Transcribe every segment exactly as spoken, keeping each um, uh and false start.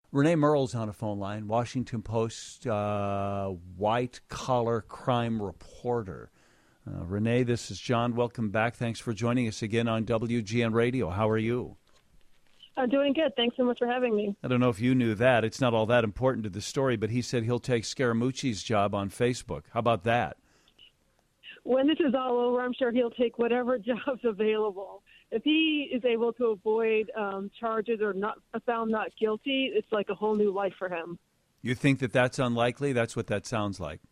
Renee Merle's on a phone line, Washington Post uh, white-collar crime reporter. Uh, Renee, this is John. Welcome back. Thanks for joining us again on W G N Radio. How are you? I'm doing good. Thanks so much for having me. I don't know if you knew that. It's not all that important to the story, but he said he'll take Scaramucci's job on Facebook. How about that? When this is all over, I'm sure he'll take whatever job's available. If he is able to avoid um, charges or not found not guilty, it's like a whole new life for him. You think that that's unlikely? That's what that sounds like.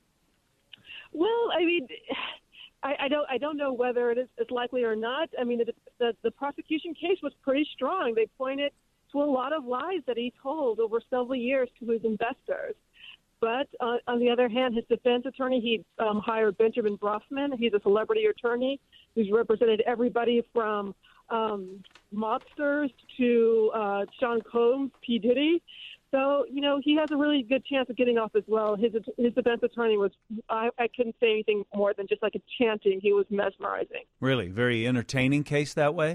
Well, I mean, I, I don't I don't know whether it is it's likely or not. I mean, the, the, the prosecution case was pretty strong. They pointed to a lot of lies that he told over several years to his investors. But uh, on the other hand, his defense attorney, he um, hired Benjamin Brofman. He's a celebrity attorney who's represented everybody from um, mobsters to uh, Sean Combs, P. Diddy. So, you know, he has a really good chance of getting off as well. His his defense attorney was, I, I couldn't say anything more than just like a chanting. He was mesmerizing. Really? Very entertaining case that way?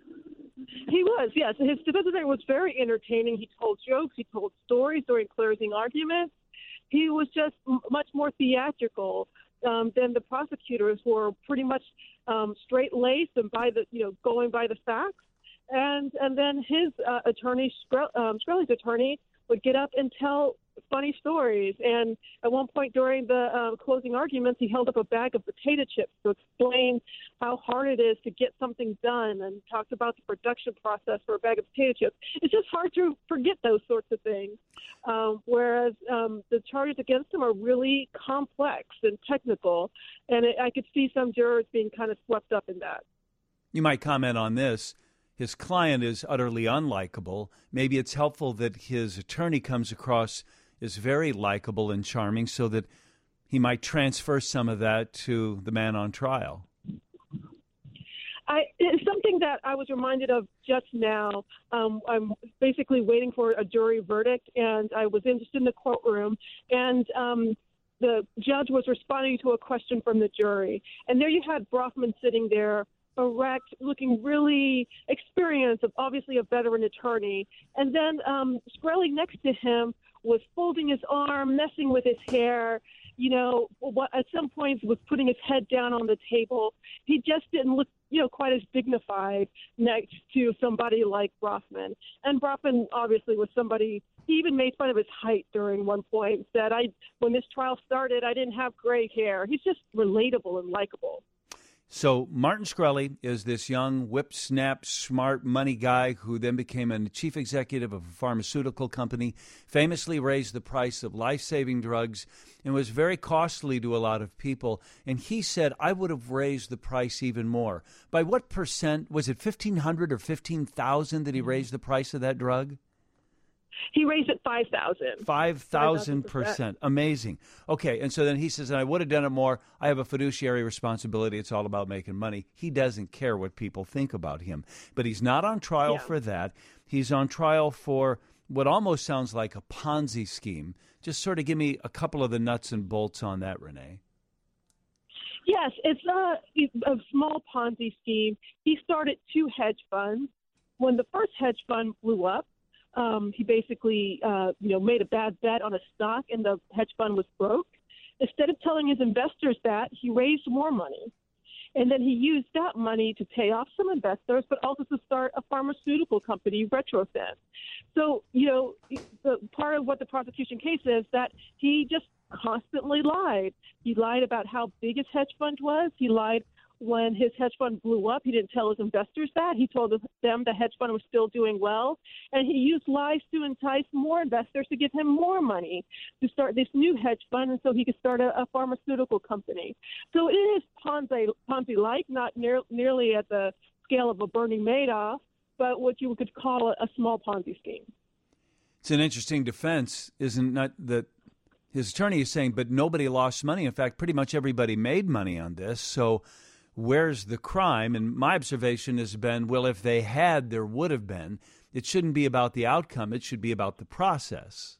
He was, yes. His defense attorney was very entertaining. He told jokes. He told stories during closing arguments. He was just m- much more theatrical um, than the prosecutors who were pretty much um, straight-laced and by the, you know, going by the facts. And and then his uh, attorney, um, Shkreli's attorney, would get up and tell funny stories. And at one point during the uh, closing arguments, he held up a bag of potato chips to explain how hard it is to get something done and talked about the production process for a bag of potato chips. It's just hard to forget those sorts of things, um, whereas um, the charges against him are really complex and technical, and it, I could see some jurors being kind of swept up in that. You might comment on this. His client is utterly unlikable. Maybe it's helpful that his attorney comes across as very likable and charming so that he might transfer some of that to the man on trial. I, it's something that I was reminded of just now. Um, I'm basically waiting for a jury verdict, and I was in, just in the courtroom, and um, the judge was responding to a question from the jury. And there you had Brofman sitting there, erect, looking really experienced, obviously a veteran attorney. And then um, Shkreli next to him was folding his arm, messing with his hair, you know, what, at some points was putting his head down on the table. He just didn't look, you know, quite as dignified next to somebody like Brofman. And Brofman obviously was somebody, he even made fun of his height during one point, said, I, when this trial started, I didn't have gray hair. He's just relatable and likable. So Martin Shkreli is this young, whip-snap, smart money guy who then became a chief executive of a pharmaceutical company, famously raised the price of life-saving drugs, and was very costly to a lot of people. And he said, I would have raised the price even more. By what percent? Was it fifteen hundred or fifteen thousand that he raised the price of that drug? He raised it five thousand. five thousand percent. Amazing. Okay, and so then he says, and I would have done it more. I have a fiduciary responsibility. It's all about making money. He doesn't care what people think about him. But he's not on trial yeah. for that. He's on trial for what almost sounds like a Ponzi scheme. Just sort of give me a couple of the nuts and bolts on that, Renee. Yes, it's a, a small Ponzi scheme. He started two hedge funds. When the first hedge fund blew up, Um, he basically, uh, you know, made a bad bet on a stock and the hedge fund was broke. Instead of telling his investors that, he raised more money. And then he used that money to pay off some investors, but also to start a pharmaceutical company, Retrofin. So, you know, the part of what the prosecution case is that he just constantly lied. He lied about how big his hedge fund was. He lied when his hedge fund blew up. He didn't tell his investors that. He told them the hedge fund was still doing well. And he used lies to entice more investors to give him more money to start this new hedge fund, and so he could start a, a pharmaceutical company. So it is Ponzi, Ponzi-like, not near, nearly at the scale of a Bernie Madoff, but what you could call a, a small Ponzi scheme. It's an interesting defense, isn't it? That his attorney is saying, but nobody lost money. In fact, pretty much everybody made money on this. So where's the crime? And my observation has been, well, if they had, there would have been. It shouldn't be about the outcome. It should be about the process.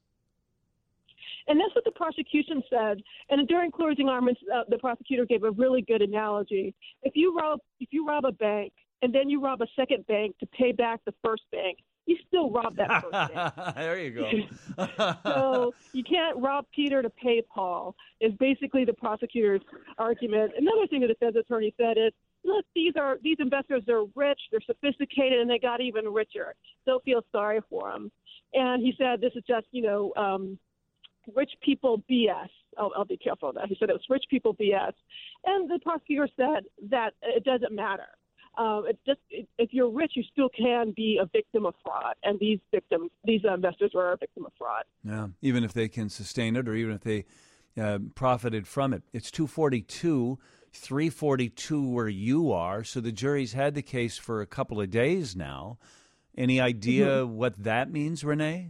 And that's what the prosecution said. And during closing arguments, uh, the prosecutor gave a really good analogy. If you rob, if you rob a bank and then you rob a second bank to pay back the first bank, he still robbed that person. There you go. So you can't rob Peter to pay Paul is basically the prosecutor's argument. Another thing the defense attorney said is, look, these are these investors are rich, they're sophisticated, and they got even richer. Don't feel sorry for them. And he said this is just, you know, um, rich people B S. I'll, I'll be careful of that. He said it was rich people B S. And the prosecutor said that it doesn't matter. Um, it just it, if you're rich, you still can be a victim of fraud. And these victims, these investors were a victim of fraud. Yeah, even if they can sustain it or even if they uh, profited from it. It's two forty-two, three forty-two where you are. So the jury's had the case for a couple of days now. Any idea mm-hmm. what that means, Renee?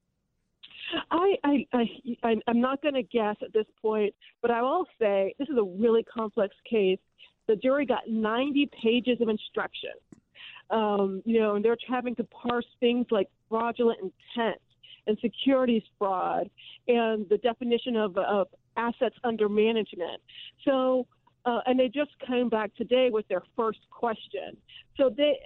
I, I, I, I'm not going to guess at this point, but I will say this is a really complex case. The jury got ninety pages of instruction, um, you know, and they're having to parse things like fraudulent intent and securities fraud and the definition of, of assets under management. So, uh, and they just came back today with their first question. So they...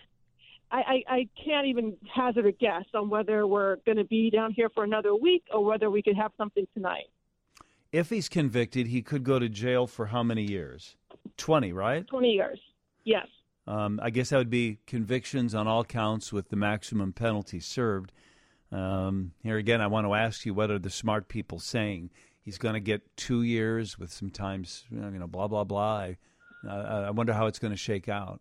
I, I can't even hazard a guess on whether we're going to be down here for another week or whether we could have something tonight. If he's convicted, he could go to jail for how many years? twenty, right? twenty years, yes. Um, I guess that would be convictions on all counts with the maximum penalty served. Um, here again, I want to ask you, what are the smart people saying? He's going to get two years with sometimes, you know, blah, blah, blah. I, uh, I wonder how it's going to shake out.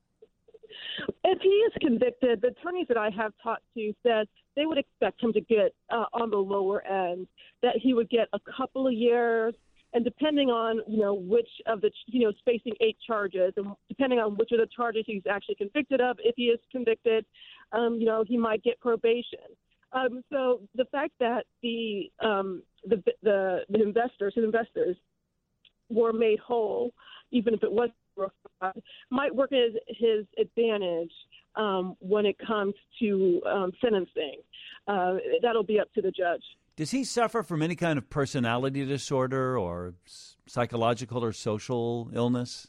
If he is convicted, the attorneys that I have talked to said they would expect him to get uh, on the lower end, that he would get a couple of years, and depending on, you know, which of the, you know, facing eight charges, and depending on which of the charges he's actually convicted of, if he is convicted, um, you know, he might get probation. Um, so the fact that the, um, the the the investors, his investors, were made whole, even if it was might work as his advantage um, when it comes to um, sentencing. Uh, that'll be up to the judge. Does he suffer from any kind of personality disorder or psychological or social illness?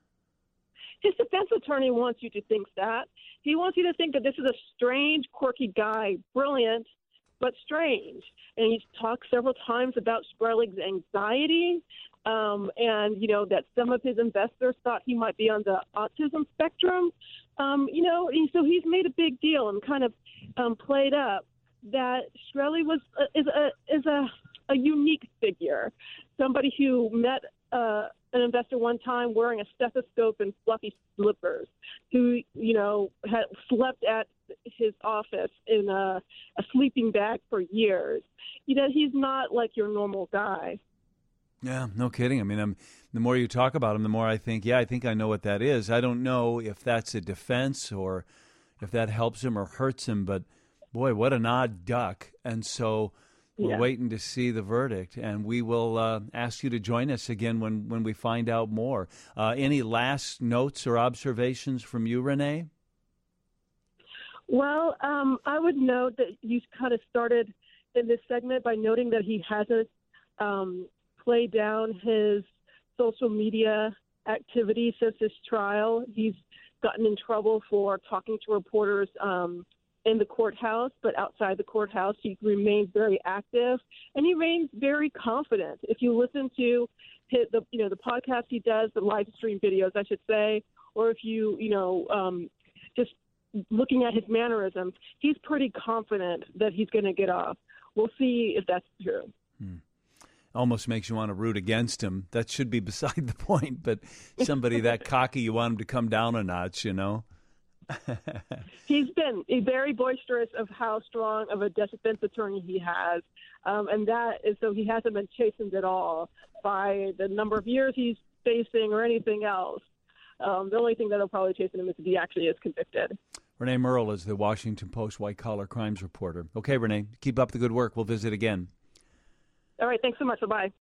His defense attorney wants you to think that. He wants you to think that this is a strange, quirky guy, brilliant, but strange. And he's talked several times about Sperling's anxiety. Um, and, you know, that some of his investors thought he might be on the autism spectrum. Um, you know, and so he's made a big deal and kind of um, played up that Shkreli was uh, is a is a, a unique figure, somebody who met uh, an investor one time wearing a stethoscope and fluffy slippers, who, you know, had slept at his office in a, a sleeping bag for years. You know, he's not like your normal guy. Yeah, no kidding. I mean, I'm, the more you talk about him, the more I think, yeah, I think I know what that is. I don't know if that's a defense or if that helps him or hurts him, but boy, what an odd duck. And so we're yeah. waiting to see the verdict, and we will uh, ask you to join us again when, when we find out more. Uh, any last notes or observations from you, Renee? Well, um, I would note that you kind of started in this segment by noting that he hasn't um, played down his social media activity since his trial. He's gotten in trouble for talking to reporters um, in the courthouse, but outside the courthouse, he remains very active, and he remains very confident. If you listen to his, the you know the podcast he does, the live stream videos, I should say, or if you you know um, just looking at his mannerisms, he's pretty confident that he's going to get off. We'll see if that's true. Hmm. Almost makes you want to root against him. That should be beside the point, but somebody that cocky, you want him to come down a notch, you know? He's been very boisterous of how strong of a defense attorney he has, um, and that is so he hasn't been chastened at all by the number of years he's facing or anything else. Um, the only thing that'll probably chasten him is if he actually is convicted. Renee Merle is the Washington Post white-collar crimes reporter. Okay, Renee, keep up the good work. We'll visit again. All right, thanks so much. Bye-bye.